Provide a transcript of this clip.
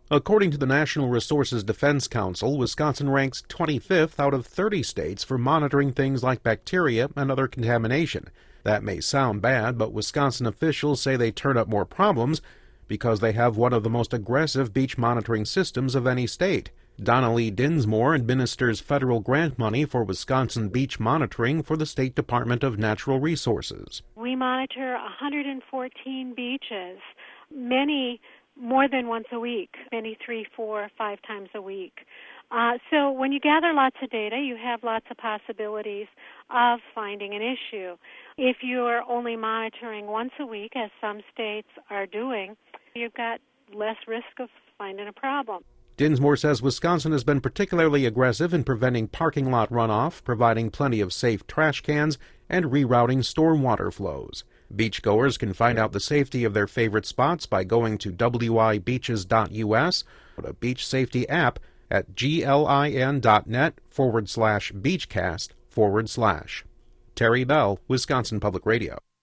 According to the National Resources Defense Council, Wisconsin ranks 25th out of 30 states for monitoring things like bacteria and other contamination. That may sound bad, but Wisconsin officials say they turn up more problems because they have one of the most aggressive beach monitoring systems of any state. Donna Lee Dinsmore administers federal grant money for Wisconsin beach monitoring for the State Department of Natural Resources. We monitor 114 beaches, many more than once a week, many 3, 4, 5 times a week. So when you gather lots of data, you have lots of possibilities of finding an issue. If you're only monitoring once a week, as some states are doing, you've got less risk of finding a problem. Dinsmore says Wisconsin has been particularly aggressive in preventing parking lot runoff, providing plenty of safe trash cans, and rerouting stormwater flows. Beachgoers can find out the safety of their favorite spots by going to wibeaches.us or the Beach Safety app at glin.net/beachcast/. Terry Bell, Wisconsin Public Radio.